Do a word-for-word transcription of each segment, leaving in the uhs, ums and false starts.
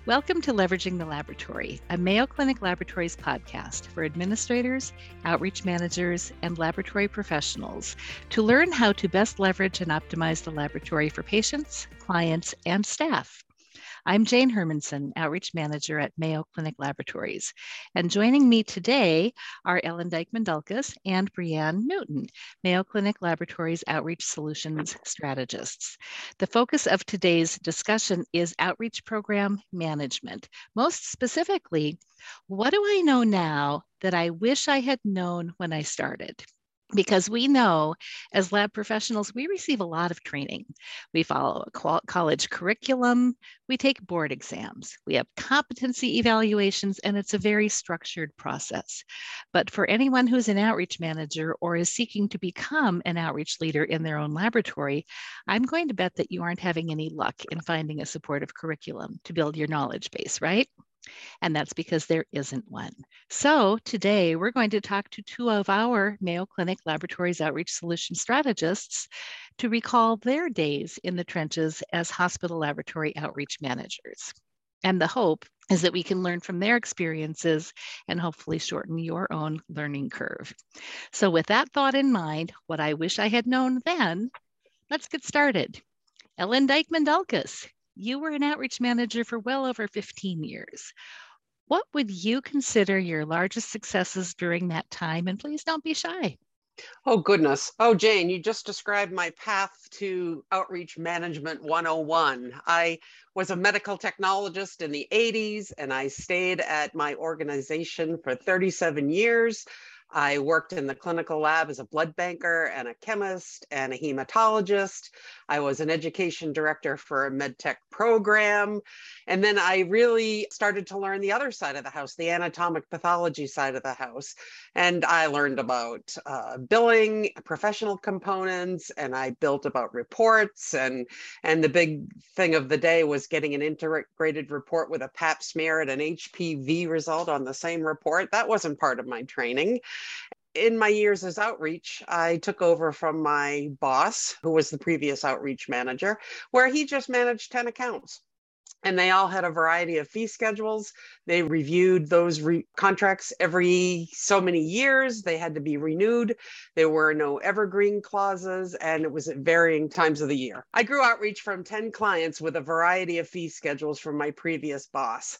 Welcome to Leveraging the Laboratory, a Mayo Clinic Laboratories podcast for administrators, outreach managers, and laboratory professionals to learn how to best leverage and optimize the laboratory for patients, clients, and staff. I'm Jane Hermanson, Outreach Manager at Mayo Clinic Laboratories. And joining me today are Ellen Dykeman-Dulkas and Brianne Newton, Mayo Clinic Laboratories Outreach Solutions Strategists. The focus of today's discussion is outreach program management. Most specifically, what do I know now that I wish I had known when I started? Because we know as lab professionals, we receive a lot of training. We follow a college curriculum, we take board exams, we have competency evaluations, and it's a very structured process. But for anyone who's an outreach manager or is seeking to become an outreach leader in their own laboratory, I'm going to bet that you aren't having any luck in finding a supportive curriculum to build your knowledge base, right? And that's because there isn't one. So today we're going to talk to two of our Mayo Clinic Laboratories Outreach Solution Strategists to recall their days in the trenches as hospital laboratory outreach managers. And the hope is that we can learn from their experiences and hopefully shorten your own learning curve. So with that thought in mind, what I wish I had known then, let's get started. Ellen Dykeman-Dulkas, you were an outreach manager for well over fifteen years. What would you consider your largest successes during that time? And please don't be shy. Oh, goodness. Oh, Jane, you just described my path to Outreach Management one oh one. I was a medical technologist in the eighties, and I stayed at my organization for thirty-seven years. I worked in the clinical lab as a blood banker and a chemist and a hematologist. I was an education director for a medtech program. And then I really started to learn the other side of the house, the anatomic pathology side of the house. And I learned about uh, billing, professional components, and I built about reports. And, and the big thing of the day was getting an integrated report with a pap smear and an H P V result on the same report. That wasn't part of my training. In my years as outreach, I took over from my boss, who was the previous outreach manager, where he just managed ten accounts. And they all had a variety of fee schedules. They reviewed those re- contracts every so many years. They had to be renewed. There were no evergreen clauses, and it was at varying times of the year. I grew outreach from ten clients with a variety of fee schedules from my previous boss.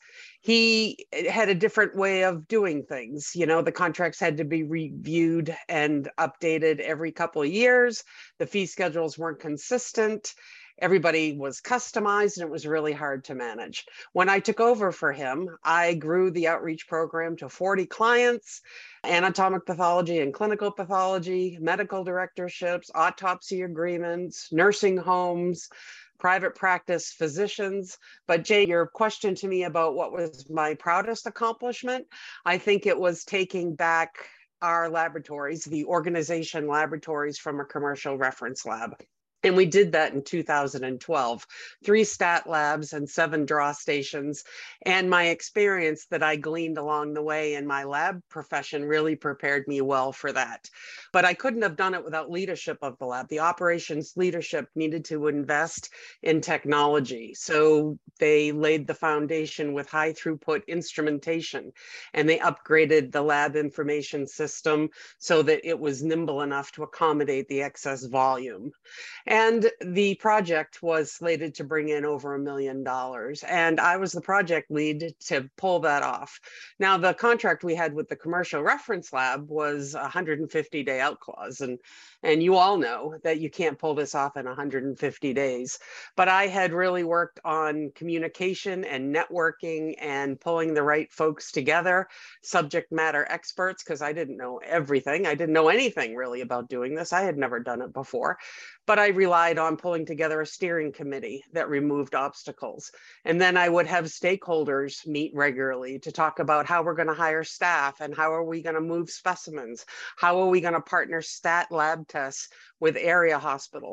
He had a different way of doing things. You know, the contracts had to be reviewed and updated every couple of years. The fee schedules weren't consistent. Everybody was customized, and it was really hard to manage. When I took over for him, I grew the outreach program to forty clients, anatomic pathology and clinical pathology, medical directorships, autopsy agreements, nursing homes, private practice physicians. But Jay, your question to me about what was my proudest accomplishment, I think it was taking back our laboratories, the organization laboratories, from a commercial reference lab. And we did that in two thousand twelve, three stat labs and seven draw stations. And my experience that I gleaned along the way in my lab profession really prepared me well for that. But I couldn't have done it without leadership of the lab. The operations leadership needed to invest in technology. So they laid the foundation with high throughput instrumentation, and they upgraded the lab information system so that it was nimble enough to accommodate the excess volume. And the project was slated to bring in over a million dollars. And I was the project lead to pull that off. Now, the contract we had with the commercial reference lab was a one hundred fifty day out clause. And, and you all know that you can't pull this off in one hundred fifty days. But I had really worked on communication and networking and pulling the right folks together, subject matter experts, because I didn't know everything. I didn't know anything really about doing this. I had never done it before. But I relied on pulling together a steering committee that removed obstacles. And then I would have stakeholders meet regularly to talk about how we're going to hire staff and how are we going to move specimens? How are we going to partner stat lab tests with area hospitals?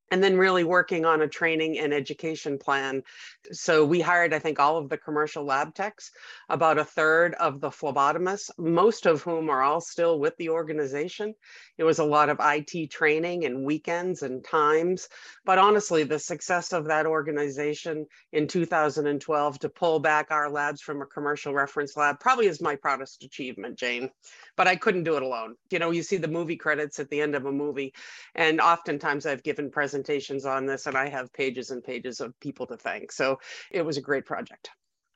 and then really working on a training and education plan. So we hired, I think, all of the commercial lab techs, about a third of the phlebotomists, most of whom are all still with the organization. It was a lot of I T training and weekends and times. But honestly, the success of that organization in two thousand twelve to pull back our labs from a commercial reference lab probably is my proudest achievement, Jane. But I couldn't do it alone. You know, you see the movie credits at the end of a movie, and oftentimes I've given presentations on this and I have pages and pages of people to thank. So it was a great project.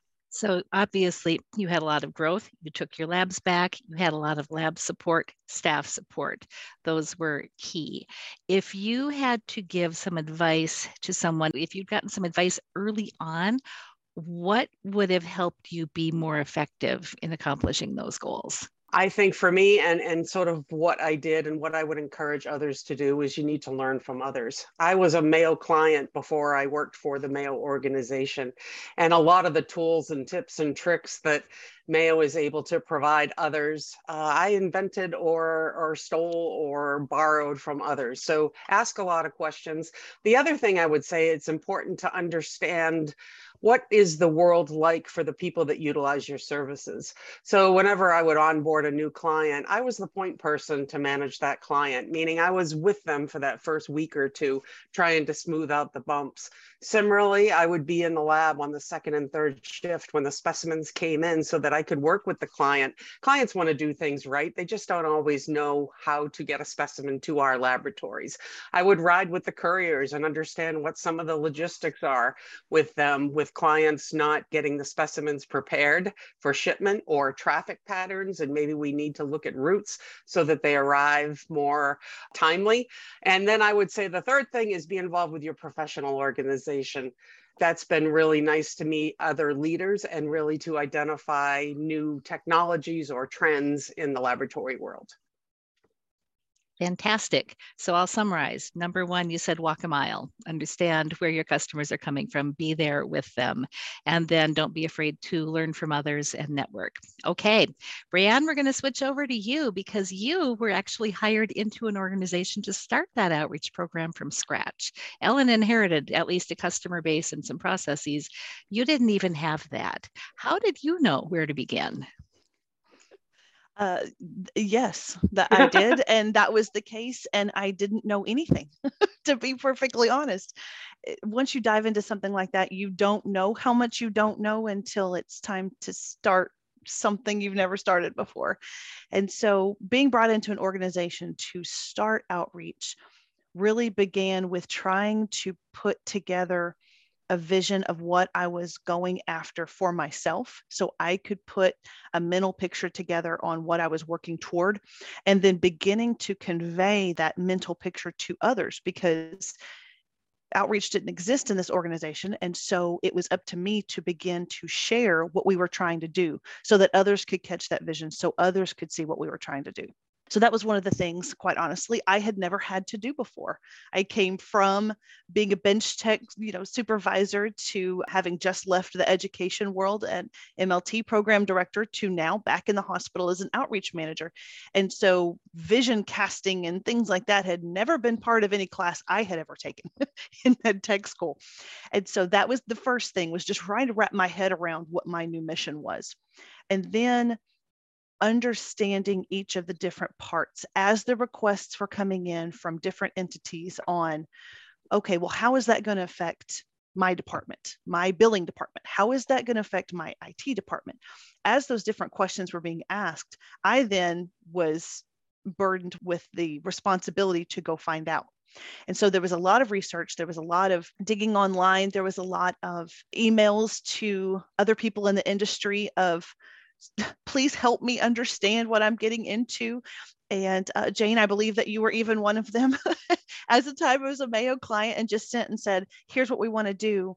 So obviously you had a lot of growth. You took your labs back. You had a lot of lab support, staff support. Those were key. If you had to give some advice to someone, if you'd gotten some advice early on, what would have helped you be more effective in accomplishing those goals? I think for me, and, and sort of what I did and what I would encourage others to do, is you need to learn from others. I was a Mayo client before I worked for the Mayo organization. And a lot of the tools and tips and tricks that Mayo is able to provide others, uh, I invented or, or stole or borrowed from others. So ask a lot of questions. The other thing I would say, it's important to understand what is the world like for the people that utilize your services. So whenever I would onboard a new client, I was the point person to manage that client, meaning I was with them for that first week or two, trying to smooth out the bumps. Similarly, I would be in the lab on the second and third shift when the specimens came in so that I could work with the client. Clients want to do things right. They just don't always know how to get a specimen to our laboratories. I would ride with the couriers and understand what some of the logistics are with them, with clients not getting the specimens prepared for shipment or traffic patterns. And maybe we need to look at routes so that they arrive more timely. And then I would say the third thing is be involved with your professional organization. That's been really nice to meet other leaders and really to identify new technologies or trends in the laboratory world. Fantastic. So I'll summarize. Number one, you said walk a mile, understand where your customers are coming from, be there with them, and then don't be afraid to learn from others and network. Okay, Brianne, we're going to switch over to you because you were actually hired into an organization to start that outreach program from scratch. Ellen inherited at least a customer base and some processes. You didn't even have that. How did you know where to begin? Uh, yes, that I did. And that was the case. And I didn't know anything, to be perfectly honest. Once you dive into something like that, you don't know how much you don't know until it's time to start something you've never started before. And so being brought into an organization to start outreach really began with trying to put together a vision of what I was going after for myself, so I could put a mental picture together on what I was working toward, and then beginning to convey that mental picture to others, because outreach didn't exist in this organization. And so it was up to me to begin to share what we were trying to do so that others could catch that vision, so others could see what we were trying to do. So that was one of the things, quite honestly, I had never had to do before. I came from being a bench tech, you know, supervisor to having just left the education world and M L T program director to now back in the hospital as an outreach manager. And so vision casting and things like that had never been part of any class I had ever taken in ed tech school. And so that was the first thing, was just trying to wrap my head around what my new mission was. And then understanding each of the different parts as the requests were coming in from different entities on, okay, well, how is that going to affect my department, my billing department? How is that going to affect my I T department? As those different questions were being asked, I then was burdened with the responsibility to go find out. And so there was a lot of research, there was a lot of digging online, there was a lot of emails to other people in the industry of, please help me understand what I'm getting into. And uh, Jane, I believe that you were even one of them. As the time I was a Mayo client and just sent and said, here's what we want to do.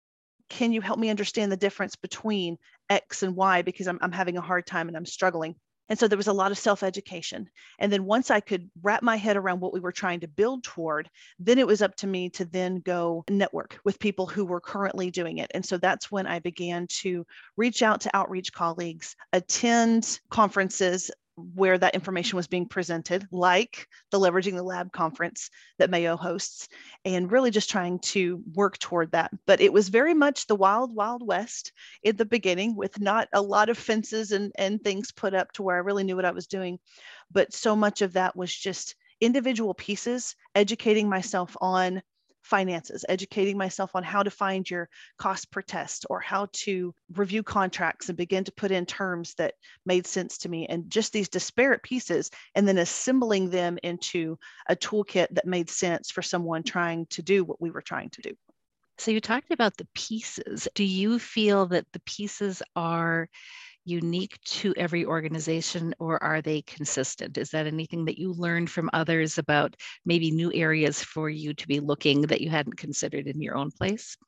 Can you help me understand the difference between X and Y? Because I'm, I'm having a hard time and I'm struggling. And so there was a lot of self-education. And then once I could wrap my head around what we were trying to build toward, then it was up to me to then go network with people who were currently doing it. And so that's when I began to reach out to outreach colleagues, attend conferences, where that information was being presented, like the Leveraging the Lab conference that Mayo hosts, and really just trying to work toward that. But it was very much the wild, wild west in the beginning, with not a lot of fences and, and things put up to where I really knew what I was doing. But so much of that was just individual pieces, educating myself on finances, educating myself on how to find your cost per test, or how to review contracts and begin to put in terms that made sense to me, and just these disparate pieces, and then assembling them into a toolkit that made sense for someone trying to do what we were trying to do. So you talked about the pieces. Do you feel that the pieces are unique to every organization, or are they consistent? Is that anything that you learned from others about maybe new areas for you to be looking that you hadn't considered in your own place?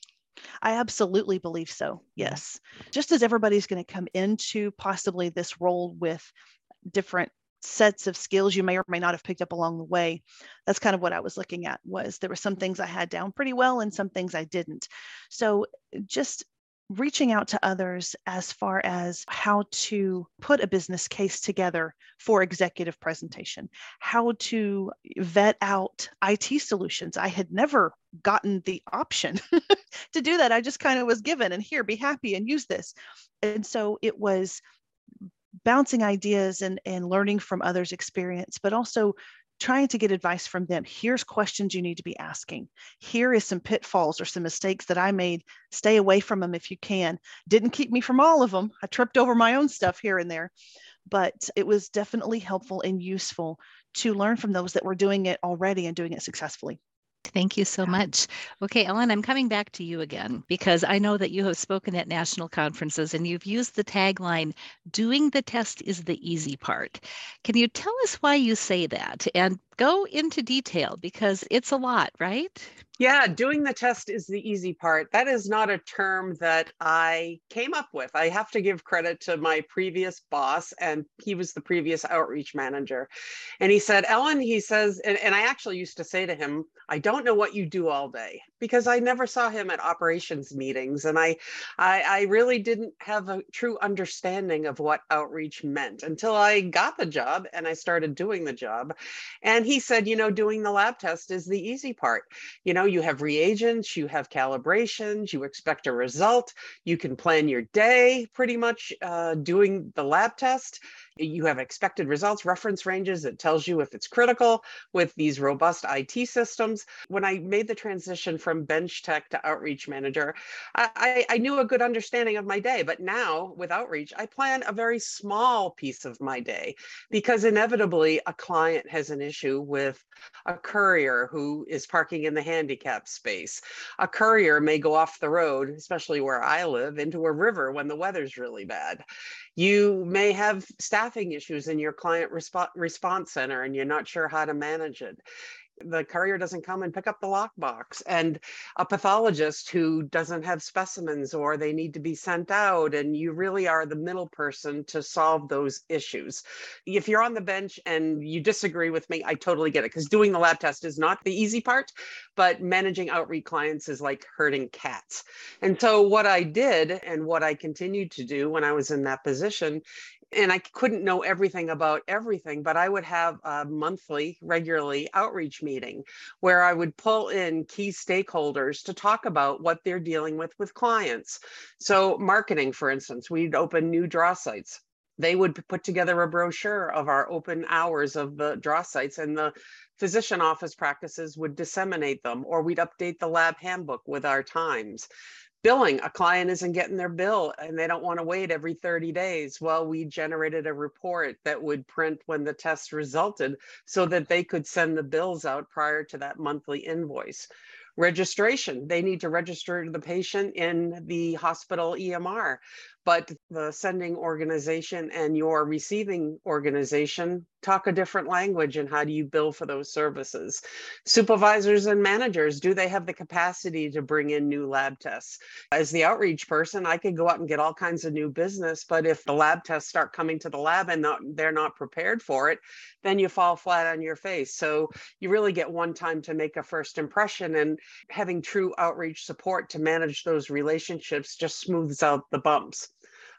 I absolutely believe so. Yes. Just as everybody's going to come into possibly this role with different sets of skills you may or may not have picked up along the way, that's kind of what I was looking at. Was there were some things I had down pretty well and some things I didn't. So just reaching out to others as far as how to put a business case together for executive presentation, how to vet out I T solutions. I had never gotten the option to do that. I just kind of was given, and here, be happy and use this. And so it was bouncing ideas and, and learning from others' experience, but also trying to get advice from them. Here's questions you need to be asking. Here is some pitfalls or some mistakes that I made. Stay away from them if you can. Didn't keep me from all of them. I tripped over my own stuff here and there, but it was definitely helpful and useful to learn from those that were doing it already and doing it successfully. Thank you so much. Okay, Ellen, I'm coming back to you again, because I know that you have spoken at national conferences and you've used the tagline, doing the test is the easy part. Can you tell us why you say that, and go into detail, because it's a lot, right? Yeah, doing the test is the easy part. That is not a term that I came up with. I have to give credit to my previous boss, and he was the previous outreach manager. And he said, Ellen, he says, and, and I actually used to say to him, I don't know what you do all day, because I never saw him at operations meetings. And I, I, I really didn't have a true understanding of what outreach meant until I got the job and I started doing the job. And he said, you know, doing the lab test is the easy part. You know, you have reagents, you have calibrations, you expect a result, you can plan your day pretty much uh, doing the lab test. You have expected results, reference ranges. It tells you if it's critical with these robust I T systems. When I made the transition from bench tech to outreach manager, I, I knew a good understanding of my day. But now with outreach, I plan a very small piece of my day, because inevitably a client has an issue with a courier who is parking in the handicap space. A courier may go off the road, especially where I live, into a river when the weather's really bad. You may have staffing issues in your client resp- response center and you're not sure how to manage it. The courier doesn't come and pick up the lockbox, and a pathologist who doesn't have specimens, or they need to be sent out, and you really are the middle person to solve those issues. If you're on the bench and you disagree with me, I totally get it, because doing the lab test is not the easy part, but managing outreach clients is like herding cats. And so what I did, and what I continued to do when I was in that position, and I couldn't know everything about everything, but I would have a monthly, regularly outreach meeting where I would pull in key stakeholders to talk about what they're dealing with with clients. So marketing, for instance, we'd open new draw sites. They would put together a brochure of our open hours of the draw sites, and the physician office practices would disseminate them, or we'd update the lab handbook with our times. Billing, a client isn't getting their bill and they don't want to wait every thirty days. Well, we generated a report that would print when the test resulted so that they could send the bills out prior to that monthly invoice. Registration, they need to register the patient in the hospital E M R, but the sending organization and your receiving organization talk a different language, and how do you bill for those services? Supervisors and managers, do they have the capacity to bring in new lab tests? As the outreach person, I could go out and get all kinds of new business, but if the lab tests start coming to the lab and not, they're not prepared for it, then you fall flat on your face. So you really get one time to make a first impression, and having true outreach support to manage those relationships just smooths out the bumps.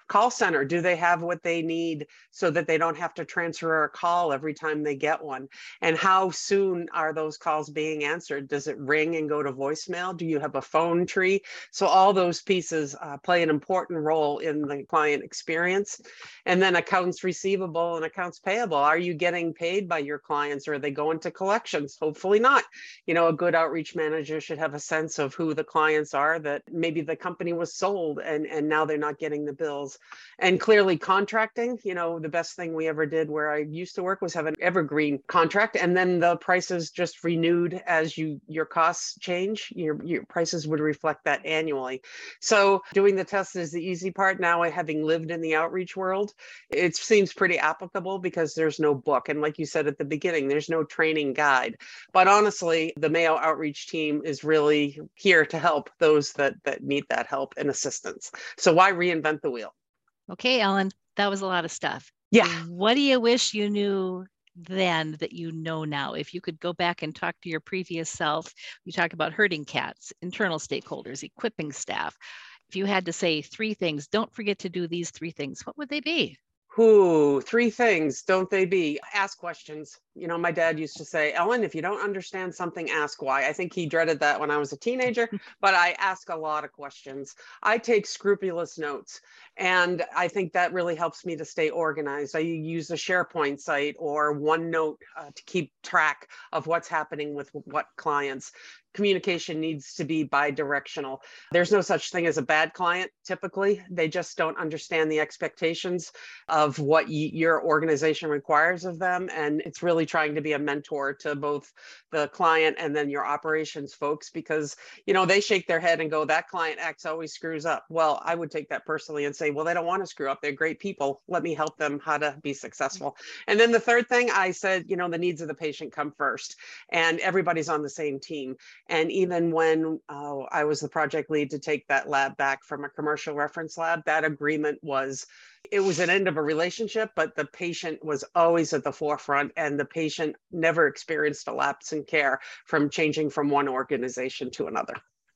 call center, do they have what they need so that they don't have to transfer a call every time they get one? And how soon are those calls being answered? Does it ring and go to voicemail? Do you have a phone tree? So all those pieces uh, play an important role in the client experience. And then accounts receivable and accounts payable. Are you getting paid by your clients, or are they going to collections? Hopefully not. You know, a good outreach manager should have a sense of who the clients are, that maybe the company was sold and, and now they're not getting the bills. And clearly contracting, you know, the best thing we ever did where I used to work was have an evergreen contract, and then the prices just renewed as you your costs change. Your, your prices would reflect that annually. So doing the test is the easy part. Now, having lived in the outreach world, it seems pretty applicable because there's no book. And like you said at the beginning, there's no training guide. But honestly, the Mayo outreach team is really here to help those that, that need that help and assistance. So why reinvent the wheel? Okay, Ellen, that was a lot of stuff. Yeah. What do you wish you knew then that you know now? If you could go back and talk to your previous self, you talk about herding cats, internal stakeholders, equipping staff. If you had to say three things, don't forget to do these three things, what would they be? Ooh, three things, don't they be? Ask questions. You know, my dad used to say, Ellen, if you don't understand something, ask why. I think he dreaded that when I was a teenager, but I ask a lot of questions. I take scrupulous notes, and I think that really helps me to stay organized. I use a SharePoint site or OneNote uh, to keep track of what's happening with what clients. Communication needs to be bi-directional. There's no such thing as a bad client, typically. They just don't understand the expectations of what y- your organization requires of them. And it's really trying to be a mentor to both the client and then your operations folks, because, you know, they shake their head and go, that client X always screws up. Well, I would take that personally and say, well, they don't want to screw up. They're great people. Let me help them how to be successful. And then the third thing I said, you know, the needs of the patient come first, and everybody's on the same team. And even when uh, I was the project lead to take that lab back from a commercial reference lab, that agreement was, it was an end of a relationship, but the patient was always at the forefront, and the patient never experienced a lapse in care from changing from one organization to another.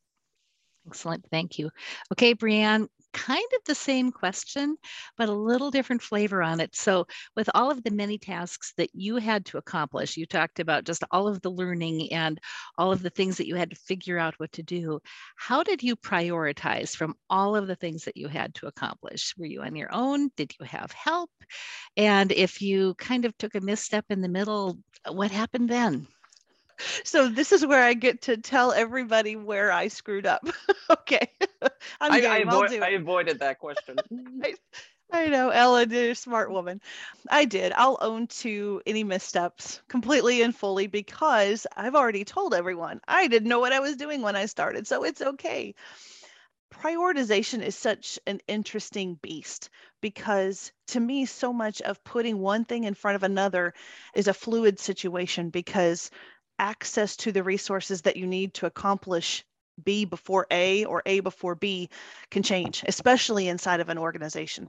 Excellent, thank you. Okay, Brianne, kind of the same question, but a little different flavor on it. So with all of the many tasks that you had to accomplish, you talked about just all of the learning and all of the things that you had to figure out what to do. How did you prioritize from all of the things that you had to accomplish? Were you on your own? Did you have help? And if you kind of took a misstep in the middle, what happened then? So this is where I get to tell everybody where I screwed up. Okay. I'm I, game. I, I'll avo- do I it. avoided that question. I, I know, Ellen, you're a smart woman. I did. I'll own to any missteps completely and fully, because I've already told everyone I didn't know what I was doing when I started. So it's okay. Prioritization is such an interesting beast, because to me, so much of putting one thing in front of another is a fluid situation, because access to the resources that you need to accomplish B before A or A before B can change, especially inside of an organization.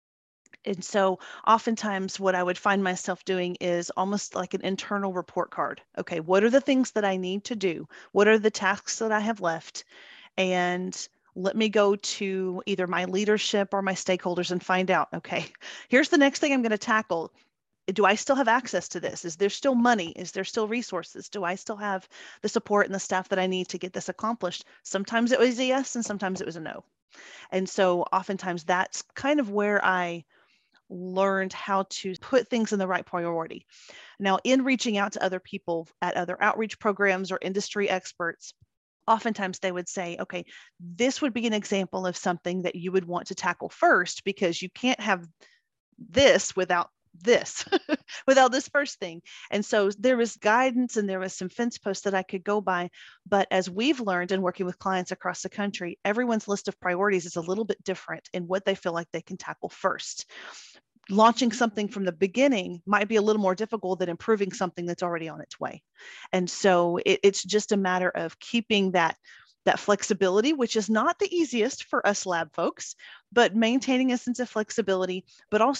And so oftentimes what I would find myself doing is almost like an internal report card. Okay, what are the things that I need to do? What are the tasks that I have left? And let me go to either my leadership or my stakeholders and find out, okay, here's the next thing I'm going to tackle. Do I still have access to this? Is there still money? Is there still resources? Do I still have the support and the staff that I need to get this accomplished? Sometimes it was a yes, and sometimes it was a no. And so oftentimes that's kind of where I learned how to put things in the right priority. Now, in reaching out to other people at other outreach programs or industry experts, oftentimes they would say, okay, this would be an example of something that you would want to tackle first, because you can't have this without this, without this first thing. And so there was guidance and there was some fence posts that I could go by. But as we've learned in working with clients across the country, everyone's list of priorities is a little bit different in what they feel like they can tackle first. Launching something from the beginning might be a little more difficult than improving something that's already on its way. And so it, it's just a matter of keeping that that flexibility, which is not the easiest for us lab folks, but maintaining a sense of flexibility, but also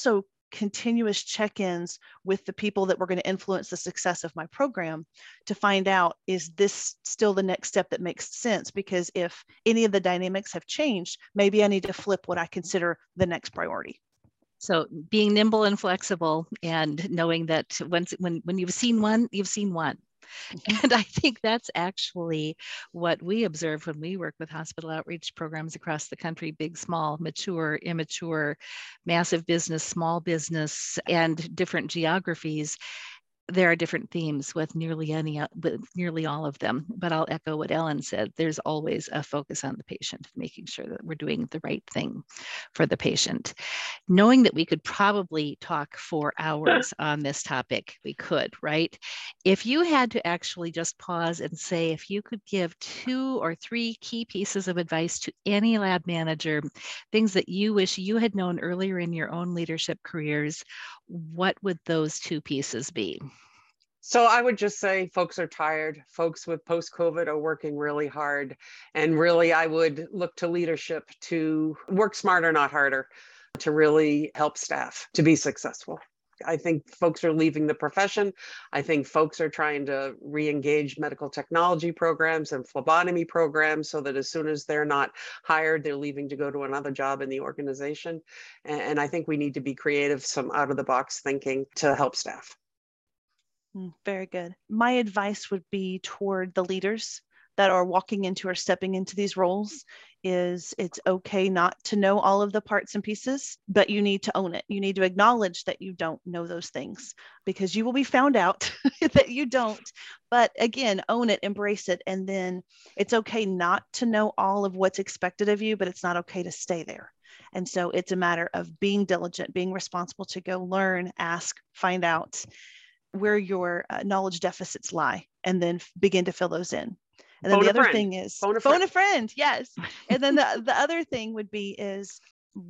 continuous check-ins with the people that were going to influence the success of my program to find out, is this still the next step that makes sense? Because if any of the dynamics have changed, maybe I need to flip what I consider the next priority. So being nimble and flexible, and knowing that once when when you've seen one, you've seen one. And I think that's actually what we observe when we work with hospital outreach programs across the country: big, small, mature, immature, massive business, small business, and different geographies. There are different themes with nearly any, with nearly all of them, but I'll echo what Ellen said. There's always a focus on the patient, making sure that we're doing the right thing for the patient. Knowing that we could probably talk for hours on this topic, we could, right? If you had to actually just pause and say, if you could give two or three key pieces of advice to any lab manager, things that you wish you had known earlier in your own leadership careers, what would those two pieces be? So I would just say folks are tired. Folks with post-COVID are working really hard. And really, I would look to leadership to work smarter, not harder, to really help staff to be successful. I think folks are leaving the profession. I think folks are trying to re-engage medical technology programs and phlebotomy programs so that as soon as they're not hired, they're leaving to go to another job in the organization. And I think we need to be creative, some out-of-the-box thinking to help staff. Very good. My advice would be toward the leaders that are walking into or stepping into these roles is it's okay not to know all of the parts and pieces, but you need to own it. You need to acknowledge that you don't know those things, because you will be found out that you don't. But again, own it, embrace it. And then it's okay not to know all of what's expected of you, but it's not okay to stay there. And so it's a matter of being diligent, being responsible to go learn, ask, find out where your uh, knowledge deficits lie, and then f- begin to fill those in. And then Phone the a other friend. thing is Phone a phone friend. a friend. Yes. And then the, the other thing would be is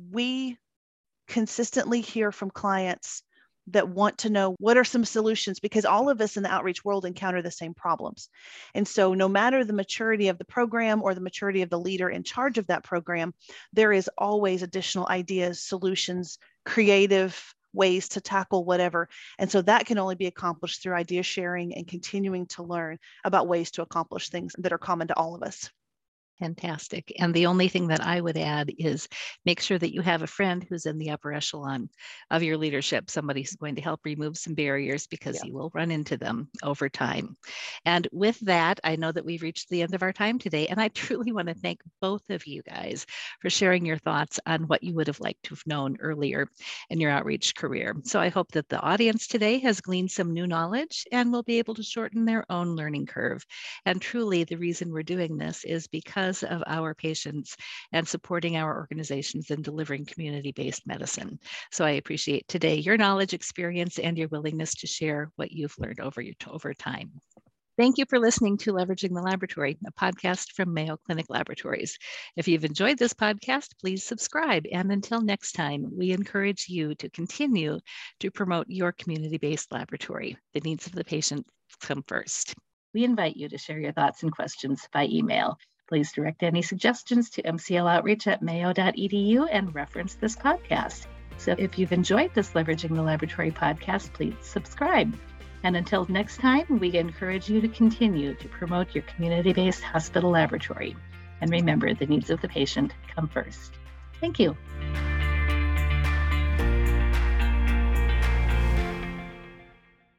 we consistently hear from clients that want to know what are some solutions, because all of us in the outreach world encounter the same problems. And so no matter the maturity of the program or the maturity of the leader in charge of that program, there is always additional ideas, solutions, creative ways to tackle whatever. And so that can only be accomplished through idea sharing and continuing to learn about ways to accomplish things that are common to all of us. Fantastic. And the only thing that I would add is make sure that you have a friend who's in the upper echelon of your leadership, somebody who's going to help remove some barriers, because Yeah. you will run into them over time. And with that, I know that we've reached the end of our time today. And I truly want to thank both of you guys for sharing your thoughts on what you would have liked to have known earlier in your outreach career. So I hope that the audience today has gleaned some new knowledge and will be able to shorten their own learning curve. And truly, the reason we're doing this is because of our patients and supporting our organizations in delivering community-based medicine. So I appreciate today your knowledge, experience, and your willingness to share what you've learned over, your, over time. Thank you for listening to Leveraging the Laboratory, a podcast from Mayo Clinic Laboratories. If you've enjoyed this podcast, please subscribe. And until next time, we encourage you to continue to promote your community-based laboratory. The needs of the patient come first. We invite you to share your thoughts and questions by email. Please direct any suggestions to m c l outreach at mayo dot e d u and reference this podcast. So if you've enjoyed this Leveraging the Laboratory podcast, please subscribe. And until next time, we encourage you to continue to promote your community-based hospital laboratory. And remember, the needs of the patient come first. Thank you.